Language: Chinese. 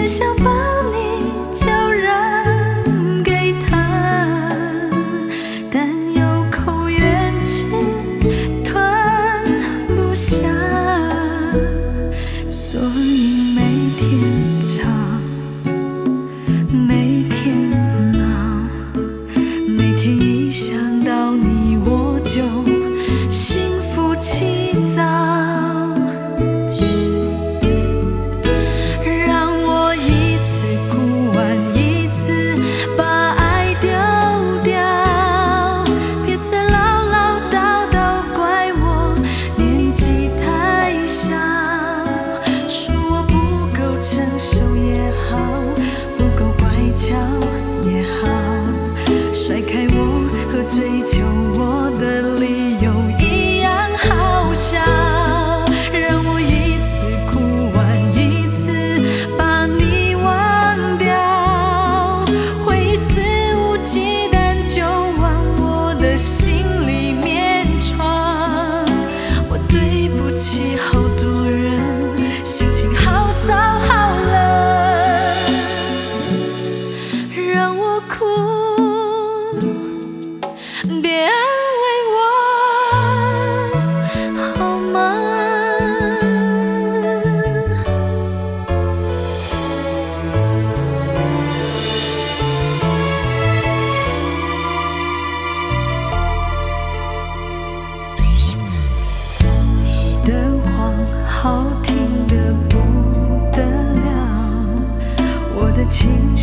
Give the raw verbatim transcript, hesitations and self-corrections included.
只想把你就让给他，但有口怨气吞不下，所以每天吵，每天闹，每天一想到你我就心浮气躁。让我一次哭完一次把爱丢掉，别再唠唠叨叨怪我年纪太小，说我不够成熟也好，不够乖巧也好，甩开我和追求我的理由一样好笑。让我一次哭完一次把你忘掉，会肆无忌惮就往我的心里面闯。我对不起好多人，心情好糟好冷，让我哭，别安慰我好吗？你的谎好听得不得了，我的情